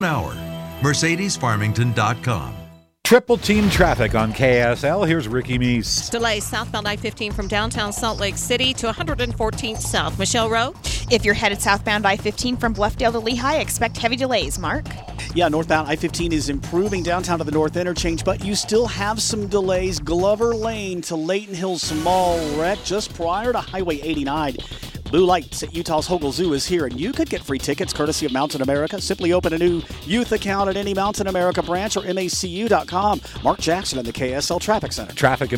hour. MercedesFarmington.com. Triple team traffic on KSL. Here's Ricky Meese. Delays southbound I-15 from downtown Salt Lake City to 114th South. Michelle Rowe? If you're headed southbound I-15 from Bluffdale to Lehigh, expect heavy delays. Mark? Yeah, northbound I-15 is improving downtown to the north interchange, but you still have some delays. Glover Lane to Layton Hills, small wreck just prior to Highway 89. Blue Lights at Utah's Hogle Zoo is here, and you could get free tickets courtesy of Mountain America. Simply open a new youth account at any Mountain America branch or MACU.com. Mark Jackson in the KSL Traffic Center. Traffic